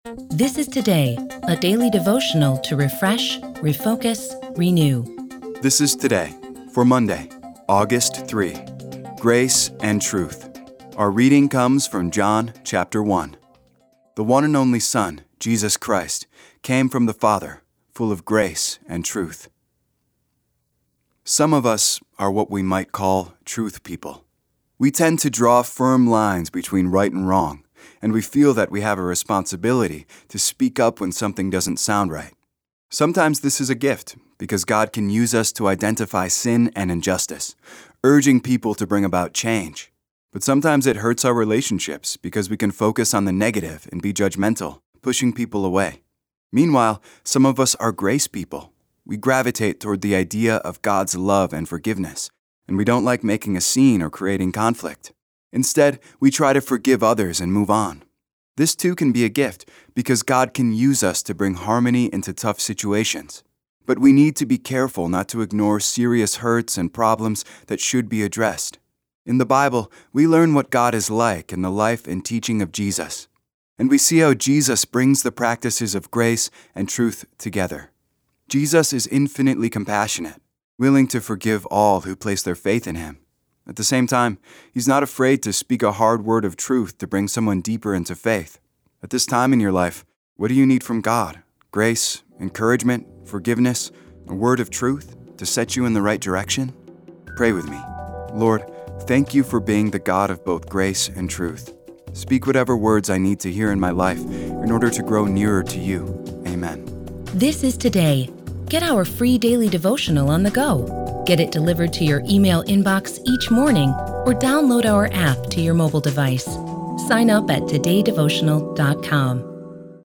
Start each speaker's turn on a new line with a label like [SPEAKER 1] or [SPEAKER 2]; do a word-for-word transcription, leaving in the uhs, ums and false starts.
[SPEAKER 1] This is Today, a daily devotional to refresh, refocus, renew.
[SPEAKER 2] This is Today for Monday, August third. Grace and Truth. Our reading comes from John chapter one. The one and only Son, Jesus Christ, came from the Father, full of grace and truth. Some of us are what we might call truth people. We tend to draw firm lines between right and wrong, and we feel that we have a responsibility to speak up when something doesn't sound right. Sometimes this is a gift, because God can use us to identify sin and injustice, urging people to bring about change. But sometimes it hurts our relationships because we can focus on the negative and be judgmental, pushing people away. Meanwhile, some of us are grace people. We gravitate toward the idea of God's love and forgiveness, and we don't like making a scene or creating conflict. Instead, we try to forgive others and move on. This too can be a gift because God can use us to bring harmony into tough situations. But we need to be careful not to ignore serious hurts and problems that should be addressed. In the Bible, we learn what God is like in the life and teaching of Jesus. And we see how Jesus brings the practices of grace and truth together. Jesus is infinitely compassionate, willing to forgive all who place their faith in him. At the same time, he's not afraid to speak a hard word of truth to bring someone deeper into faith. At this time in your life, what do you need from God? Grace, encouragement, forgiveness, a word of truth to set you in the right direction? Pray with me. Lord, thank you for being the God of both grace and truth. Speak whatever words I need to hear in my life in order to grow nearer to you. Amen.
[SPEAKER 1] This is Today. Get our free daily devotional on the go. Get it delivered to your email inbox each morning or download our app to your mobile device. Sign up at today devotional dot com.